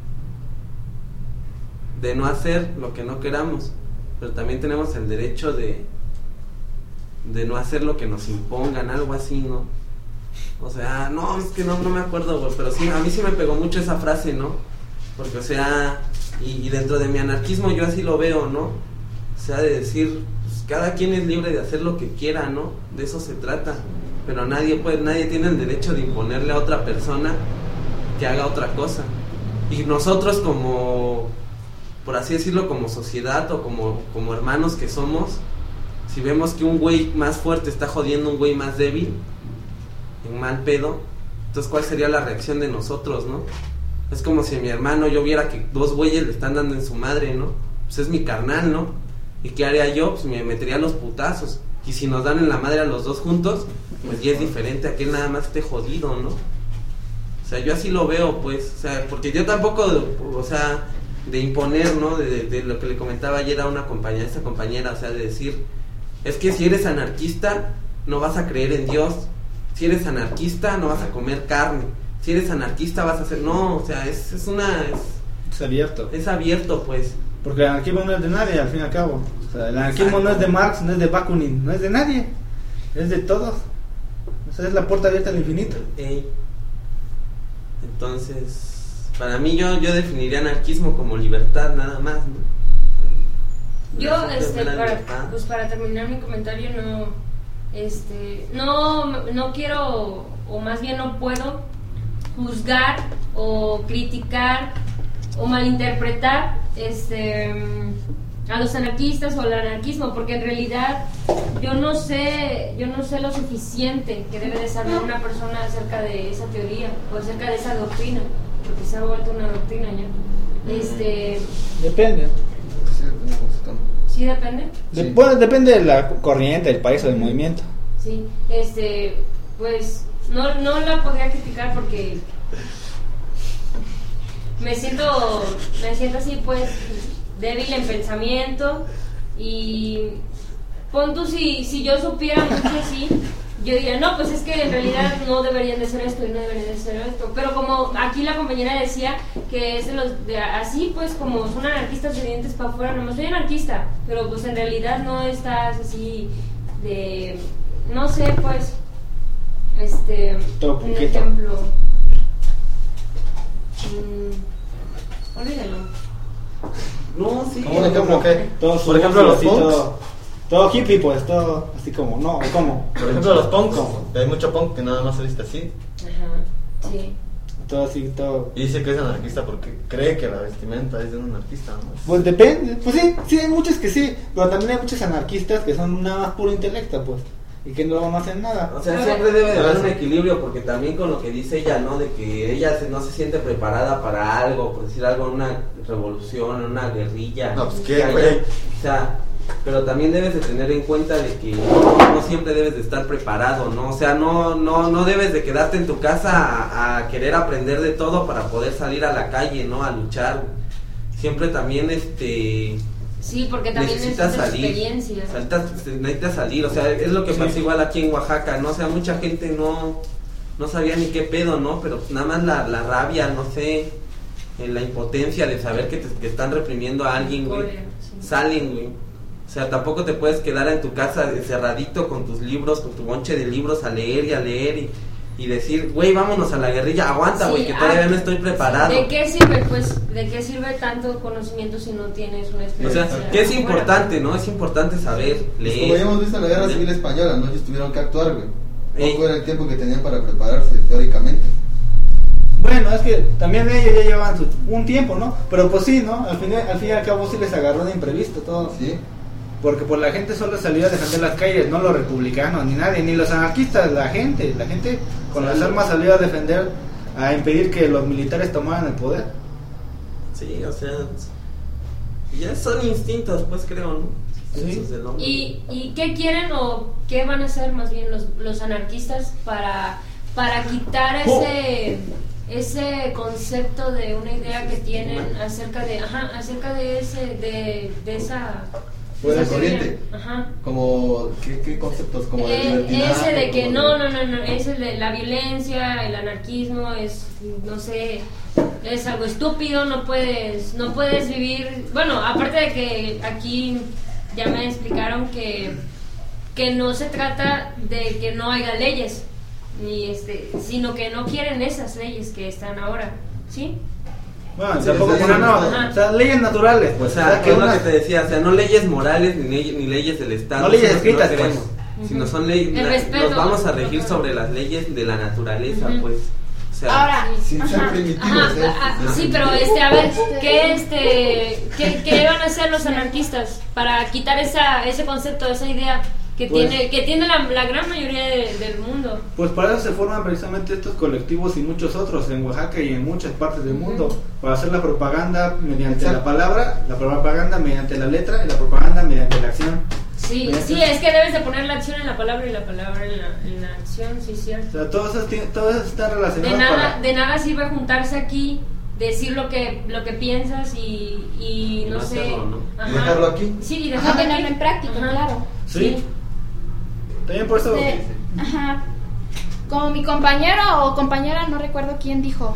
Speaker 2: de no hacer lo que no queramos, pero también tenemos el derecho de de no hacer lo que nos impongan, algo así, ¿no? O sea, no, es que no, no me acuerdo, güey, pero sí, a mí sí me pegó mucho esa frase, ¿no? Porque, o sea, y, y dentro de mi anarquismo yo así lo veo, ¿no? O sea, de decir, pues, cada quien es libre de hacer lo que quiera, ¿no? De eso se trata. Pero nadie puede, nadie tiene el derecho de imponerle a otra persona que haga otra cosa. Y nosotros como, por así decirlo, como sociedad o como, como hermanos que somos, si vemos que un güey más fuerte está jodiendo a un güey más débil, en mal pedo, entonces ¿cuál sería la reacción de nosotros, no? Es como si mi hermano, yo viera que dos güeyes le están dando en su madre, ¿no? Pues es mi carnal, ¿no? ¿Y qué haría yo? Pues me metería a los putazos. Y si nos dan en la madre a los dos juntos, pues ya es diferente a que él nada más esté jodido, ¿no? O sea, yo así lo veo, pues, o sea, porque yo tampoco, o sea, de imponer, ¿no? De, de, de lo que le comentaba ayer a una compañera, esta compañera, o sea, de decir, es que si eres anarquista, no vas a creer en Dios. Si eres anarquista, no vas a comer carne. Si eres anarquista, vas a hacer... No, o sea, es, es una... Es,
Speaker 3: Es abierto.
Speaker 2: es abierto, pues.
Speaker 3: Porque el anarquismo no es de nadie, al fin y al cabo. O sea, el anarquismo
Speaker 2: Exacto.
Speaker 3: no es de Marx, no es de Bakunin, no es de nadie. Es de todos. O sea, es la puerta abierta al infinito.
Speaker 2: Ey. Entonces, para mí yo, yo definiría anarquismo como libertad nada más, ¿no?
Speaker 5: Yo,
Speaker 2: La gente
Speaker 5: este,
Speaker 2: ve la
Speaker 5: para,
Speaker 2: libertad.
Speaker 5: pues para terminar mi comentario, no, este, no, no quiero, o más bien no puedo juzgar o criticar o malinterpretar, este, a los anarquistas o al anarquismo, porque en realidad yo no sé, yo no sé lo suficiente que debe de saber una persona acerca de esa teoría o acerca de esa doctrina, porque se ha vuelto una doctrina ya. Este,
Speaker 3: Depende.
Speaker 4: sí, depende cómo se toma.
Speaker 5: sí depende.
Speaker 3: De-
Speaker 4: Sí.
Speaker 3: bueno, depende de la corriente, del país o del movimiento.
Speaker 5: Sí, este, pues no, no la podría criticar porque me siento, me siento así, pues débil en pensamiento, y pon tú, si, si yo supiera mucho así, yo diría, no, pues es que en realidad no deberían de ser esto y no deberían de ser esto, pero como aquí la compañera decía que es de los, de, así pues como son anarquistas de dientes para afuera, nomás soy anarquista, pero pues en realidad no estás así de, no sé, pues, este,
Speaker 3: Todo
Speaker 5: un
Speaker 3: coqueto.
Speaker 5: ejemplo, mm, olvídalo.
Speaker 2: No, sí.
Speaker 4: ¿Cómo un ejemplo qué?
Speaker 3: Todo
Speaker 4: Por ejemplo, los
Speaker 3: así,
Speaker 4: punks.
Speaker 3: todo, todo hippie, pues, todo así como, no, ¿cómo?
Speaker 4: Por ejemplo, los punks.
Speaker 3: ¿Cómo?
Speaker 4: Hay mucho punk que nada más se viste así.
Speaker 5: Ajá, sí.
Speaker 3: Todo así, todo.
Speaker 4: Y dice que es anarquista porque cree que la vestimenta es de un anarquista, ¿no?
Speaker 3: Pues depende, pues sí, sí hay muchos que sí, pero también hay muchos anarquistas que son nada más puro intelecto, pues, y que no hacen nada.
Speaker 2: O sea, siempre debe de haber un equilibrio, porque también con lo que dice ella, ¿no? De que ella se- no se siente preparada para algo, por decir algo, una revolución, una guerrilla.
Speaker 4: No, pues, ¿qué,
Speaker 2: Que haya-
Speaker 4: güey?
Speaker 2: O sea, pero también debes de tener en cuenta de que no, no siempre debes de estar preparado, ¿no? O sea, no, no, no debes de quedarte en tu casa a, a querer aprender de todo para poder salir a la calle, ¿no? A luchar. Siempre también, este,
Speaker 5: Sí, porque también
Speaker 2: necesitas
Speaker 5: necesitas
Speaker 2: salir,
Speaker 5: experiencia.
Speaker 2: saltas- necesitas salir, o sea, es lo que
Speaker 3: Sí.
Speaker 2: pasa igual aquí en Oaxaca, ¿no? O sea, mucha gente no, no sabía ni qué pedo, ¿no? Pero pues nada más la, la rabia, no sé, eh, la impotencia de saber que te que están reprimiendo a alguien, güey,
Speaker 5: Cólera, sí.
Speaker 2: salen, güey. O sea, tampoco te puedes quedar en tu casa encerradito con tus libros, con tu bonche de libros a leer y a leer y, y decir, güey, vámonos a la guerrilla, aguanta, güey,
Speaker 5: Sí,
Speaker 2: que todavía
Speaker 5: ah,
Speaker 2: no estoy preparado.
Speaker 5: ¿De qué sirve, pues, de qué sirve tanto conocimiento si no tienes una
Speaker 2: O
Speaker 5: experiencia?
Speaker 2: sea, que es
Speaker 5: afuera?
Speaker 2: importante, ¿no? Es importante saber
Speaker 4: Pues
Speaker 2: leer.
Speaker 4: como ya hemos visto en la guerra
Speaker 2: leer.
Speaker 4: civil española, ¿no? Ellos tuvieron que actuar, güey.
Speaker 2: Ey.
Speaker 4: Poco era el tiempo que tenían para prepararse, teóricamente.
Speaker 3: Bueno, es que también ellos ya llevaban su- un tiempo, ¿no? Pero pues sí, ¿no? Al fin, al fin y al cabo sí les agarró de imprevisto todo.
Speaker 4: Sí.
Speaker 3: Porque pues la gente solo salió a defender las calles, no los republicanos, ni nadie, ni los anarquistas, la gente. La gente con las armas salió a defender, a impedir que los militares tomaran el poder.
Speaker 2: Sí, o sea, ya son instintos, pues creo, ¿no?
Speaker 3: Sí.
Speaker 2: Instintos del hombre.
Speaker 5: ¿Y, ¿Y qué quieren o qué van a hacer más bien los, los anarquistas para, para quitar
Speaker 2: Oh.
Speaker 5: ese, ese concepto de una idea que tienen acerca de, ajá, acerca de ese, de, de esa,
Speaker 4: Pues
Speaker 5: esa
Speaker 4: de
Speaker 5: teoría?
Speaker 4: corriente.
Speaker 5: Ajá.
Speaker 4: Como, ¿qué, qué conceptos? Como de
Speaker 5: Eh,
Speaker 4: libertinaje,
Speaker 5: ese de que
Speaker 4: como
Speaker 5: no,
Speaker 4: de-
Speaker 5: no, no, no, ese de la violencia, el anarquismo es, no sé, es algo estúpido, no puedes, no puedes vivir, bueno, aparte de que aquí ya me explicaron que, que no se trata de que no haya leyes, ni este, sino que no quieren esas leyes que están ahora, ¿sí?
Speaker 3: Bueno,
Speaker 4: Sí,
Speaker 3: tampoco
Speaker 4: sí,
Speaker 3: por
Speaker 4: sí,
Speaker 3: no,
Speaker 5: ajá.
Speaker 3: o sea, leyes naturales,
Speaker 2: O
Speaker 3: pues,
Speaker 2: sea,
Speaker 3: que
Speaker 2: es lo
Speaker 3: una-
Speaker 2: que te decía, o sea, no leyes morales ni, ley- ni leyes del Estado.
Speaker 3: No leyes
Speaker 2: son las que
Speaker 3: escritas,
Speaker 2: queremos,
Speaker 5: pues.
Speaker 2: sino son leyes,
Speaker 5: El respeto.
Speaker 2: nos vamos a regir sobre las leyes de la naturaleza,
Speaker 5: Ujú.
Speaker 2: pues. O sea,
Speaker 6: Ahora,
Speaker 4: Sin ser
Speaker 6: ajá,
Speaker 4: primitivos,
Speaker 5: Ajá,
Speaker 4: ¿eh?
Speaker 5: ah,
Speaker 4: Sin ser
Speaker 5: sí, pero
Speaker 4: primitivos.
Speaker 5: este, a ver, ¿qué, este, qué, qué van a hacer los anarquistas para quitar esa, ese concepto, esa idea que
Speaker 3: Pues-
Speaker 5: tiene, que tiene la, la gran mayoría de- del mundo?
Speaker 3: Pues para eso se forman precisamente estos colectivos y muchos otros en Oaxaca y en muchas partes del mundo, para hacer la propaganda mediante
Speaker 4: Exacto.
Speaker 3: la palabra, la propaganda mediante la letra y la propaganda mediante la acción.
Speaker 5: Sí,
Speaker 3: Mediante-
Speaker 5: sí, es que debes de poner la acción en la palabra y la palabra en la, en la acción, sí,
Speaker 3: O
Speaker 5: cierto.
Speaker 3: sea, todos esos, ti- todos esos están
Speaker 5: De
Speaker 3: relacionados
Speaker 5: nada,
Speaker 3: para...
Speaker 5: de nada sirve juntarse aquí, decir lo que, lo que piensas y, y
Speaker 2: Y
Speaker 5: no
Speaker 2: no
Speaker 5: sé.
Speaker 2: hacerlo, ¿no?
Speaker 5: Ajá.
Speaker 4: Y dejarlo aquí.
Speaker 5: Sí, y
Speaker 6: no
Speaker 5: dejarlo
Speaker 6: tenerlo
Speaker 5: aquí.
Speaker 6: en práctica,
Speaker 5: Ajá.
Speaker 6: claro.
Speaker 3: Sí. También por eso...
Speaker 6: Este, ajá. Como mi compañero o compañera, no recuerdo quién dijo.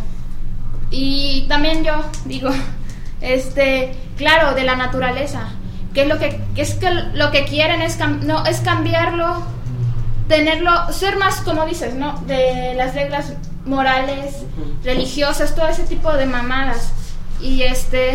Speaker 6: Y también yo digo, este, claro, de la naturaleza. Que es lo que, que es que lo que quieren es cam- no es cambiarlo, tenerlo, ser más, como dices, ¿no? De las reglas morales, religiosas, todo ese tipo de mamadas. Y este,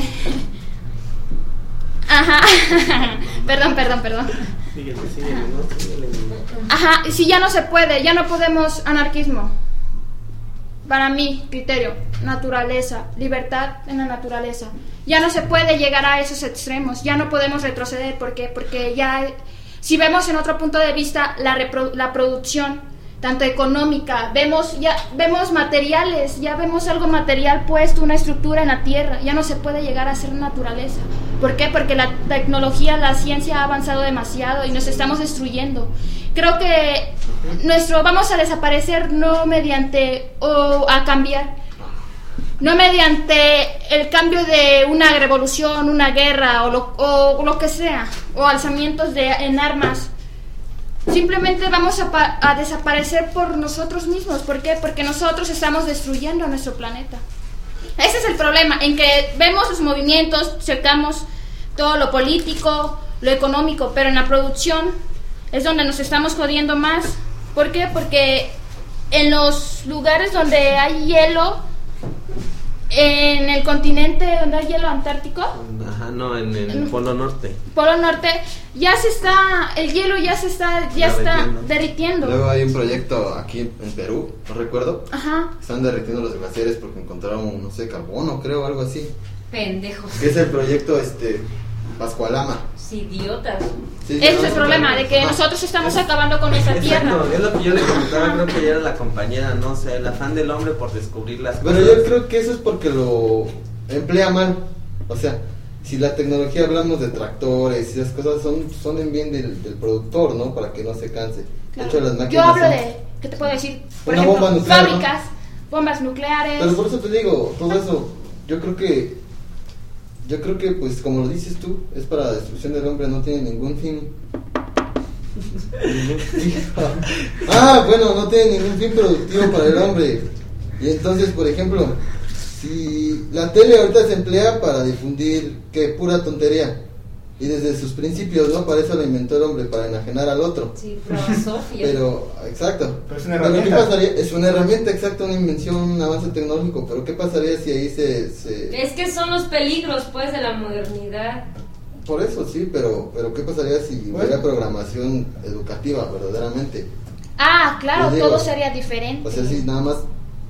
Speaker 6: ajá, perdón, perdón, perdón.
Speaker 2: síguele, síguele, ¿no? Síguele, ¿no?
Speaker 6: Ajá, y si ya no se puede, ya no podemos anarquismo. Para mí, criterio, naturaleza, libertad en la naturaleza. Ya no se puede llegar a esos extremos, ya no podemos retroceder. ¿Por qué? Porque ya, si vemos en otro punto de vista la, repro- la producción, tanto económica, vemos ya vemos materiales, ya vemos algo material puesto, una estructura en la tierra, ya no se puede llegar a ser naturaleza. ¿Por qué? Porque la tecnología, la ciencia ha avanzado demasiado y nos estamos destruyendo. Creo que nuestro vamos a desaparecer no mediante o a cambiar, no mediante el cambio de una revolución, una guerra o lo, o lo que sea, o alzamientos de, en armas. Simplemente vamos a, pa- a desaparecer por nosotros mismos. ¿Por qué? Porque nosotros estamos destruyendo nuestro planeta. Ese es el problema, en que vemos los movimientos, checamos todo lo político, lo económico, pero en la producción es donde nos estamos jodiendo más. ¿Por qué? Porque en los lugares donde hay hielo, en el continente donde hay hielo antártico,
Speaker 2: Ajá, no, en el
Speaker 6: En-
Speaker 2: Polo Norte.
Speaker 6: Polo Norte, ya se está, el hielo ya se está, ya está
Speaker 2: Derritiendo.
Speaker 6: derritiendo.
Speaker 4: Luego hay un proyecto aquí en en Perú, no recuerdo.
Speaker 6: Ajá.
Speaker 4: Están derritiendo los glaciares porque encontraron, no sé, carbono, creo, algo así.
Speaker 5: Pendejos,
Speaker 4: Que es el proyecto este Pascualama.
Speaker 5: idiotas.
Speaker 4: Sí,
Speaker 6: Ese es
Speaker 4: ¿no?
Speaker 6: el problema, de que
Speaker 4: Ajá.
Speaker 6: nosotros estamos acabando con nuestra tierra.
Speaker 2: Exacto, es lo que yo le comentaba, creo que ya era la compañera, no sé, el afán del hombre por descubrir las
Speaker 4: Pero
Speaker 2: cosas.
Speaker 4: yo creo que eso es porque lo emplea mal. O sea, si la tecnología hablamos de tractores y esas cosas, son, son en bien del, del productor, ¿no? Para que no se canse. De hecho, las máquinas
Speaker 6: Yo hablo
Speaker 4: son-
Speaker 6: de, ¿qué te puedo decir? Por
Speaker 4: Una
Speaker 6: ejemplo,
Speaker 4: bomba nuclear,
Speaker 6: fábricas, bombas nucleares.
Speaker 4: Pero por eso te digo, todo eso, yo creo que Yo creo que, pues, como lo dices tú, es para la destrucción del hombre, no tiene ningún fin. Ningún fin. Ah, bueno, no tiene ningún fin productivo para el hombre. Y entonces, por ejemplo, si la tele ahorita se emplea para difundir, que pura tontería. Y desde sus principios, ¿no? Para eso la inventó el hombre, para enajenar al otro.
Speaker 5: Sí, filosofía.
Speaker 4: Pero, exacto.
Speaker 3: Pero es una
Speaker 4: Pero, ¿qué
Speaker 3: herramienta.
Speaker 4: pasaría? Es una herramienta, exacto, una invención, un avance tecnológico. Pero ¿qué pasaría si ahí se... se...
Speaker 5: Es que son los peligros, pues, de la modernidad.
Speaker 4: Por eso, sí, pero, pero ¿qué pasaría si
Speaker 3: Bueno.
Speaker 4: hubiera programación educativa, verdaderamente?
Speaker 6: Ah, claro,
Speaker 4: Yo digo,
Speaker 6: todo sería diferente.
Speaker 4: O sea, si nada más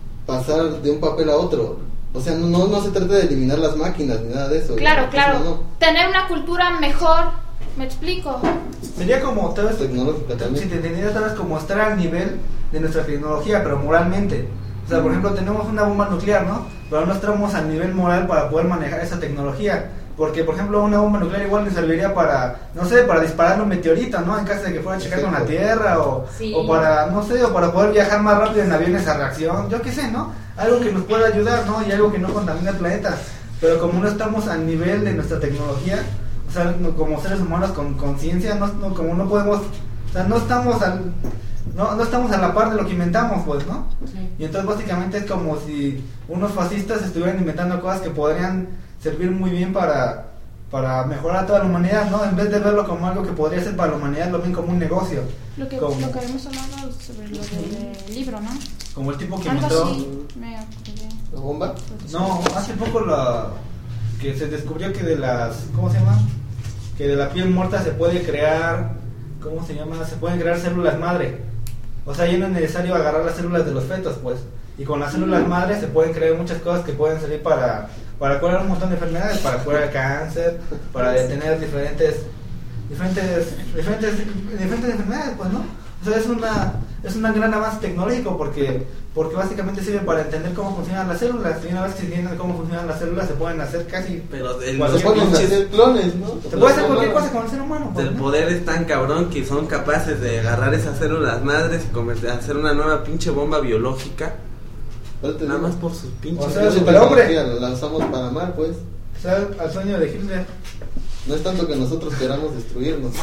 Speaker 4: pasar de un papel a otro. O sea, no, no, no se trata de eliminar las máquinas ni nada de eso.
Speaker 6: Claro,
Speaker 4: Eso
Speaker 6: claro.
Speaker 4: no.
Speaker 6: Tener una cultura mejor, ¿me explico?
Speaker 3: Sería como, tal vez,
Speaker 4: Tecnológica también.
Speaker 3: si te entendiera, tal vez como estar al nivel de nuestra tecnología, pero moralmente. O sea, por ejemplo, tenemos una bomba nuclear, ¿no? Pero no estamos al nivel moral para poder manejar esa tecnología. Porque, por ejemplo, una bomba nuclear igual nos serviría para, no sé, para disparar un meteorito, ¿no? En caso de que fuera a chocar con la Tierra, o,
Speaker 5: Sí.
Speaker 3: o para, no sé, o para poder viajar más rápido en aviones a reacción, yo qué sé, ¿no? Algo que nos pueda ayudar, ¿no? Y algo que no contamine el planeta. Pero como no estamos al nivel de nuestra tecnología, o sea, no- como seres humanos con conciencia, no, no, como no podemos, o sea, no estamos al, no, no estamos a la par de lo que inventamos, pues, ¿no? Y entonces básicamente es como si unos fascistas estuvieran inventando cosas que podrían servir muy bien para, para mejorar a toda la humanidad, ¿no? En vez de verlo como algo que podría ser para la humanidad, lo ven como un negocio.
Speaker 6: Lo que,
Speaker 3: Como-
Speaker 6: lo que habíamos hablado sobre lo del libro, ¿no?
Speaker 3: Como el tipo que
Speaker 6: Algo
Speaker 3: inventó...
Speaker 6: así, me acordé.
Speaker 4: ¿La bomba?
Speaker 3: No, hace poco la que se descubrió que de las, ¿cómo se llama? Que de la piel muerta se puede crear, ¿cómo se llama? Se pueden crear células madre. O sea, ya no es necesario agarrar las células de los fetos, pues. Y con las células madre se pueden crear muchas cosas que pueden servir para, para curar un montón de enfermedades, para curar el cáncer, para detener diferentes, diferentes, diferentes, diferentes enfermedades, pues, ¿no? O sea, es una, es un gran avance tecnológico porque, porque básicamente sirve para entender cómo funcionan las células. Y una vez que se entienden cómo funcionan las células, se pueden hacer casi...
Speaker 2: Pero el,
Speaker 3: Cuando
Speaker 2: los
Speaker 4: Se pueden
Speaker 2: pinches
Speaker 4: hacer clones, ¿no?
Speaker 3: Se puede hacer cualquier cosa con el ser humano, pues,
Speaker 2: del
Speaker 3: ¿no?
Speaker 2: poder es tan cabrón que son capaces de agarrar esas células madres y convertir, hacer una nueva pinche bomba biológica.
Speaker 4: Pero te
Speaker 2: Nada
Speaker 4: digo,
Speaker 2: más por sus pinches.
Speaker 3: O sea,
Speaker 4: esa
Speaker 3: superhombre.
Speaker 4: tecnología La lanzamos para mal, pues.
Speaker 3: O sea, al sueño de Hitler.
Speaker 4: No es tanto que nosotros queramos destruirnos.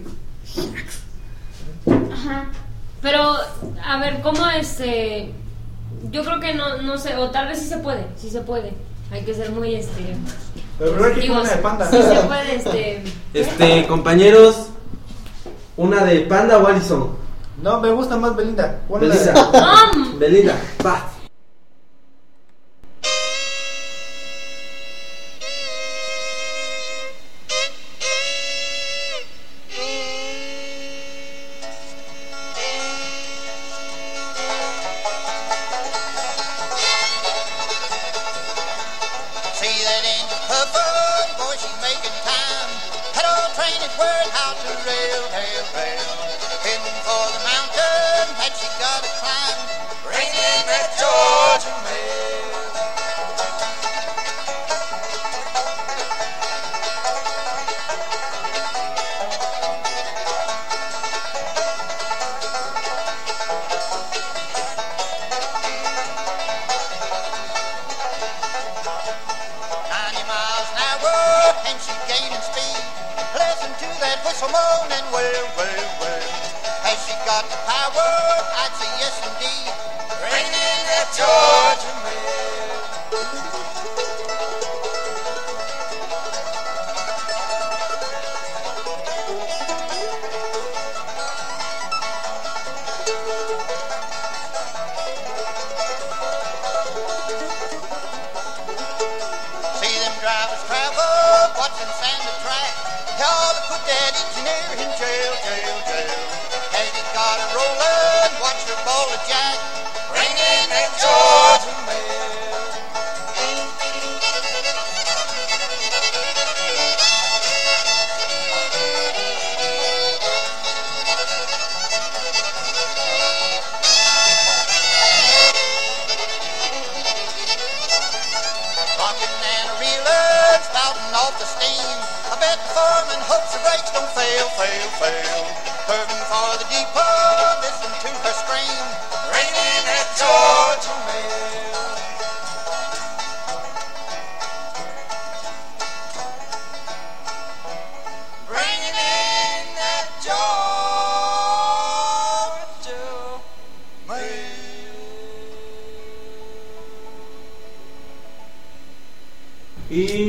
Speaker 5: Ajá. Pero, a ver, ¿cómo este...? Yo creo que no, no sé, o tal vez sí se puede, sí se puede. Hay que ser muy, este...
Speaker 3: Pero primero hay que ir con
Speaker 5: positivos.
Speaker 3: una de panda.
Speaker 5: Sí se puede, este...
Speaker 2: Este, compañeros, una de Panda o Allison.
Speaker 3: No, me gusta más Belinda. Ponla de-
Speaker 2: Belinda.
Speaker 5: ¡Nom!
Speaker 2: Belinda, va.
Speaker 7: See that engine puffin', boy, she's making time. That old train is worth how to rail, rail, rail. Heading for the mountain that she gotta climb. Bringing that Georgia mail. ninety miles an hour, and she's gaining speed. Listen to that whistle moaning, well, well, well. Has she got the power? I'd say yes, indeed. Bring in that Georgia mail. See them drivers travel, watching Santa track. Y'all to put that engineer in jail, jail, jail. Has he got a rollin'? Watch your ball of jack. Bring in that Georgia mail. Rockin' and a reelin', spouting off the steam. I bet the foreman hopes the brakes don't fail, fail, fail. Curving for the depot, listen to her scream. Bring in that Georgia mail.
Speaker 3: Y